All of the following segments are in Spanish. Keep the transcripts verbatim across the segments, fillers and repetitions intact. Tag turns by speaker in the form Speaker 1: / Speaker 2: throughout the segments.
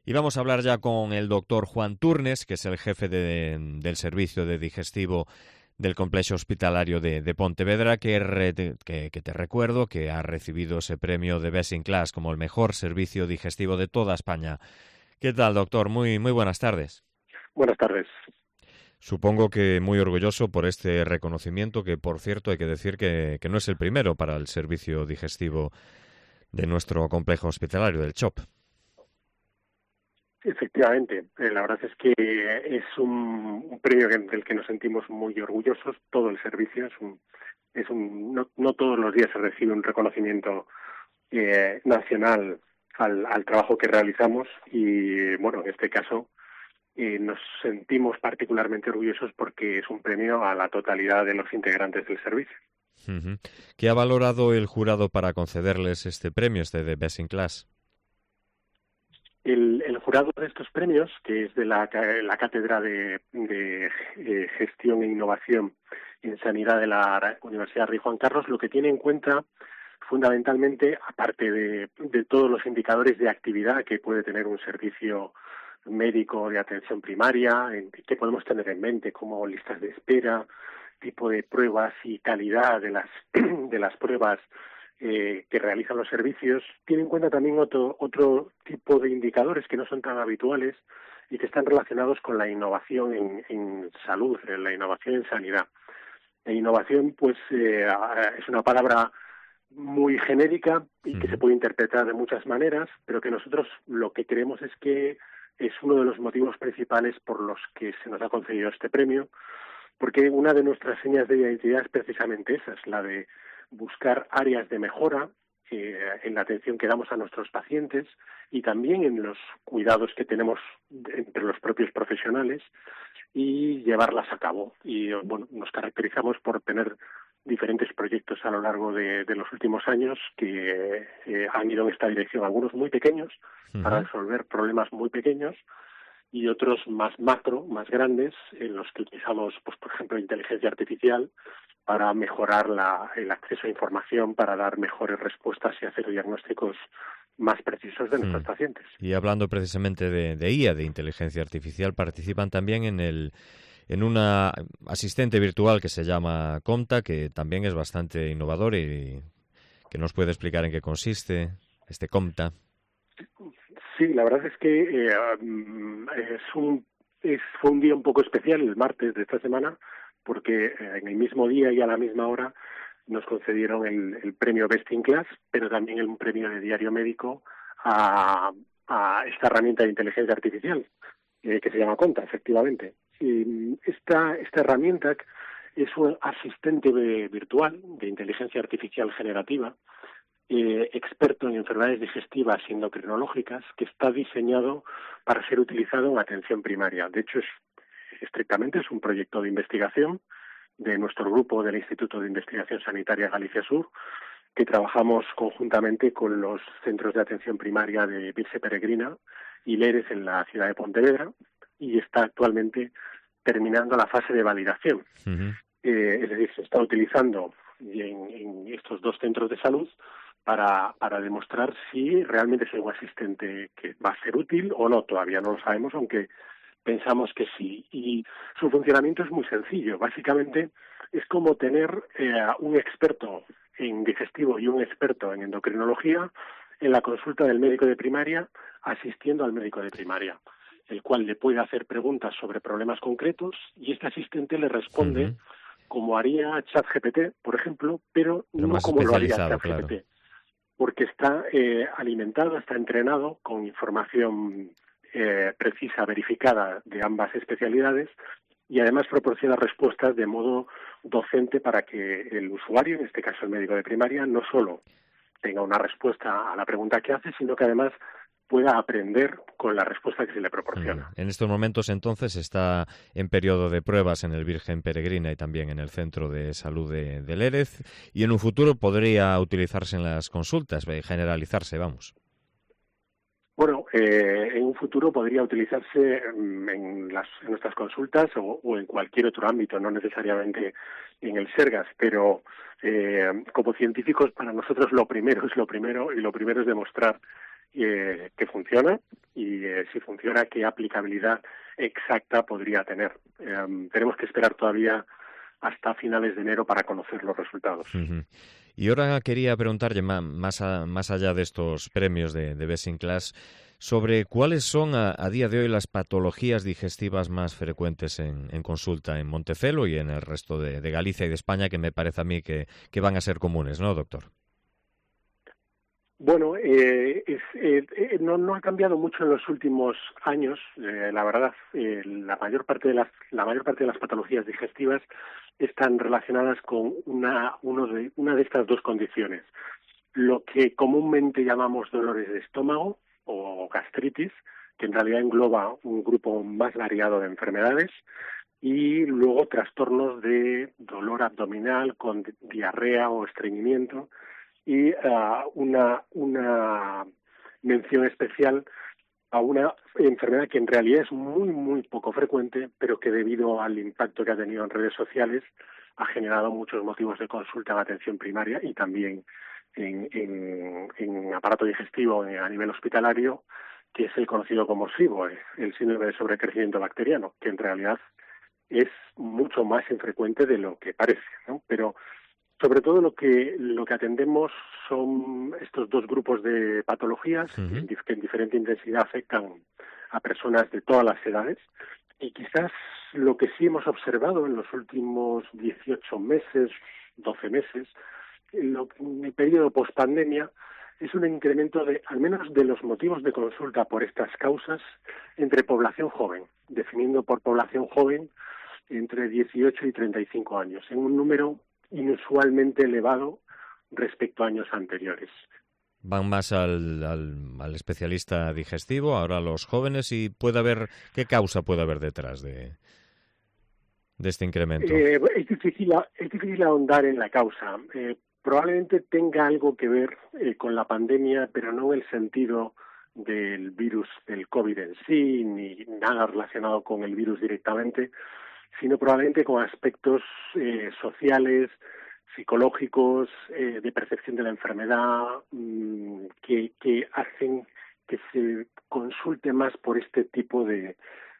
Speaker 1: Y vamos a hablar ya con el doctor Juan Turnes, que es el jefe de, del servicio de digestivo del complejo hospitalario de, de Pontevedra, que, re, que, que te recuerdo que ha recibido ese premio de Best in Class como el mejor servicio digestivo de toda España. ¿Qué tal, doctor? Muy, muy buenas tardes.
Speaker 2: Buenas tardes.
Speaker 1: Supongo que muy orgulloso por este reconocimiento, que por cierto hay que decir que, que no es el primero para el servicio digestivo de nuestro complejo hospitalario, del C H O P.
Speaker 2: Efectivamente, eh, la verdad es que es un, un premio del que nos sentimos muy orgullosos. Todo el servicio es un, es un no, no todos los días se recibe un reconocimiento eh, nacional al, al trabajo que realizamos y bueno, en este caso eh, nos sentimos particularmente orgullosos porque es un premio a la totalidad de los integrantes del servicio.
Speaker 1: Uh-huh. ¿Qué ha valorado el jurado para concederles este premio, este de Best in Class?
Speaker 2: El, el jurado de estos premios, que es de la, la Cátedra de, de eh, Gestión e Innovación en Sanidad de la Universidad Rey Juan Carlos, lo que tiene en cuenta fundamentalmente, aparte de, de todos los indicadores de actividad que puede tener un servicio médico de atención primaria, en, que podemos tener en mente, como listas de espera, tipo de pruebas y calidad de las, de las pruebas Eh, que realizan los servicios, tiene en cuenta también otro, otro tipo de indicadores que no son tan habituales y que están relacionados con la innovación en, en salud, en la innovación en sanidad. La innovación, pues, eh, es una palabra muy genérica y que se puede interpretar de muchas maneras, pero que nosotros lo que creemos es que es uno de los motivos principales por los que se nos ha concedido este premio, porque una de nuestras señas de identidad es precisamente esa, es la de buscar áreas de mejora eh, en la atención que damos a nuestros pacientes y también en los cuidados que tenemos entre los propios profesionales y llevarlas a cabo. Y bueno, nos caracterizamos por tener diferentes proyectos a lo largo de, de los últimos años que eh, han ido en esta dirección, algunos muy pequeños, uh-huh, para resolver problemas muy pequeños, y otros más macro, más grandes, en los que utilizamos, pues por ejemplo, inteligencia artificial para mejorar la, el acceso a información, para dar mejores respuestas y hacer diagnósticos más precisos de nuestros hmm. pacientes.
Speaker 1: Y hablando precisamente de, de I A, de inteligencia artificial, participan también en el en una asistente virtual que se llama Comta, que también es bastante innovador y que nos puede explicar en qué consiste este Comta.
Speaker 2: Sí, la verdad es que eh, es un, es, fue un día un poco especial, el martes de esta semana, porque eh, en el mismo día y a la misma hora nos concedieron el, el premio Best in Class, pero también el premio de Diario Médico a, a esta herramienta de inteligencia artificial, eh, que se llama Conta, efectivamente. Y esta, esta herramienta es un asistente virtual de inteligencia artificial generativa, Eh, experto en enfermedades digestivas y endocrinológicas, que está diseñado para ser utilizado en atención primaria. De hecho, es, estrictamente es un proyecto de investigación de nuestro grupo del Instituto de Investigación Sanitaria Galicia Sur, que trabajamos conjuntamente con los centros de atención primaria de Virse Peregrina y Lérez en la ciudad de Pontevedra, y está actualmente terminando la fase de validación. Uh-huh. Eh, es decir, se está utilizando en, en estos dos centros de salud para, para demostrar si realmente es un asistente que va a ser útil o no. Todavía no lo sabemos, aunque pensamos que sí. Y su funcionamiento es muy sencillo. Básicamente es como tener eh, un experto en digestivo y un experto en endocrinología en la consulta del médico de primaria, asistiendo al médico de primaria, el cual le puede hacer preguntas sobre problemas concretos y este asistente le responde uh-huh. como haría ChatGPT, por ejemplo, pero, pero no como lo haría ChatGPT. Claro. Porque está eh, alimentado, está entrenado con información eh, precisa, verificada de ambas especialidades y además proporciona respuestas de modo docente para que el usuario, en este caso el médico de primaria, no solo tenga una respuesta a la pregunta que hace, sino que además pueda aprender con la respuesta que se le proporciona.
Speaker 1: En estos momentos, entonces, está en periodo de pruebas en el Virgen Peregrina y también en el Centro de Salud de, de Lérez, y en un futuro podría utilizarse en las consultas, generalizarse, vamos.
Speaker 2: Bueno, eh, en un futuro podría utilizarse en, las, en nuestras consultas o, o en cualquier otro ámbito, no necesariamente en el SERGAS, pero eh, como científicos para nosotros lo primero es lo primero y lo primero es demostrar eh, que funciona y eh, si funciona, qué aplicabilidad exacta podría tener. Eh, tenemos que esperar todavía hasta finales de enero para conocer los resultados.
Speaker 1: Uh-huh. Y ahora quería preguntarle más, a, más allá de estos premios de, de Best in Class, sobre cuáles son a, a día de hoy las patologías digestivas más frecuentes en, en consulta en Montefelo y en el resto de, de Galicia y de España, que me parece a mí que, que van a ser comunes, ¿no, doctor?
Speaker 2: Bueno, eh, es, eh, no, no ha cambiado mucho en los últimos años. Eh, la verdad, eh, la mayor parte de las la mayor parte de las patologías digestivas están relacionadas con una uno de una de estas dos condiciones: lo que comúnmente llamamos dolores de estómago o gastritis, que en realidad engloba un grupo más variado de enfermedades, y luego trastornos de dolor abdominal con diarrea o estreñimiento, y uh, una, una mención especial a una enfermedad que en realidad es muy, muy poco frecuente, pero que debido al impacto que ha tenido en redes sociales ha generado muchos motivos de consulta en atención primaria y también en, en, en aparato digestivo a nivel hospitalario, que es el conocido como S I B O, el síndrome de sobrecrecimiento bacteriano, que en realidad es mucho más infrecuente de lo que parece, ¿no? Pero sobre todo lo que lo que atendemos son estos dos grupos de patologías uh-huh. que en diferente intensidad afectan a personas de todas las edades, y quizás lo que sí hemos observado en los últimos dieciocho meses, doce meses, en, lo, en el periodo post-pandemia, es un incremento de, al menos de los motivos de consulta por estas causas entre población joven, definiendo por población joven entre dieciocho y treinta y cinco años, en un número inusualmente elevado respecto a años anteriores.
Speaker 1: Van más al, al, al especialista digestivo, ahora los jóvenes, y puede haber, ¿qué causa puede haber detrás de, de este incremento?
Speaker 2: Eh, es, difícil, es difícil ahondar en la causa. Eh, probablemente tenga algo que ver eh, con la pandemia, pero no en el sentido del virus del COVID en sí, ni nada relacionado con el virus directamente, sino probablemente con aspectos eh, sociales, psicológicos, eh, de percepción de la enfermedad, mmm, que, que hacen que se consulte más por este tipo de,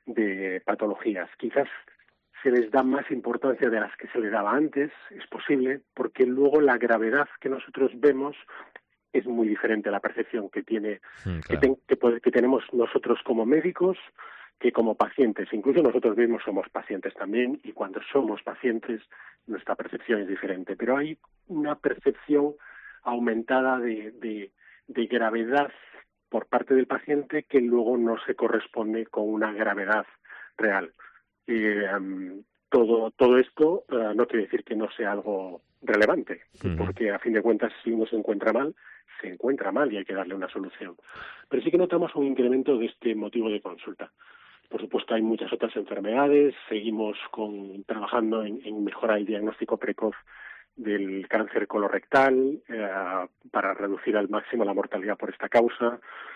Speaker 2: de patologías. Quizás se les da más importancia de las que se le daba antes, es posible, porque luego la gravedad que nosotros vemos es muy diferente a la percepción que tiene, mm, claro. que, ten, que, que tenemos nosotros como médicos, que como pacientes. Incluso nosotros mismos somos pacientes también, y cuando somos pacientes nuestra percepción es diferente. Pero hay una percepción aumentada de, de, de gravedad por parte del paciente que luego no se corresponde con una gravedad real. Eh, um, todo, todo esto uh, no quiere decir que no sea algo relevante, uh-huh. porque a fin de cuentas si uno se encuentra mal, se encuentra mal y hay que darle una solución. Pero sí que notamos un incremento de este motivo de consulta. Por supuesto, hay muchas otras enfermedades. Seguimos con, trabajando en, en mejorar el diagnóstico precoz del cáncer colorectal eh, para reducir al máximo la mortalidad por esta causa.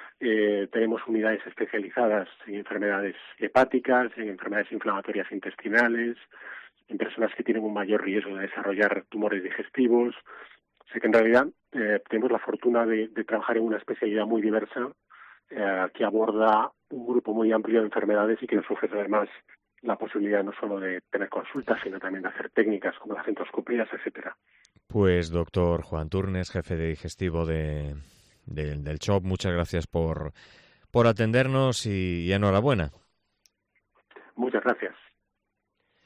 Speaker 2: Eh, tenemos unidades especializadas en enfermedades hepáticas, en enfermedades inflamatorias intestinales, en personas que tienen un mayor riesgo de desarrollar tumores digestivos. O sea que en realidad eh, tenemos la fortuna de, de trabajar en una especialidad muy diversa, Eh, que aborda un grupo muy amplio de enfermedades y que nos ofrece además la posibilidad no solo de tener consultas, sino también de hacer técnicas como las endoscopías, etcétera.
Speaker 1: Pues doctor Juan Turnes, jefe de digestivo de, de, del C H O P, muchas gracias por, por atendernos y, y enhorabuena.
Speaker 2: Muchas gracias.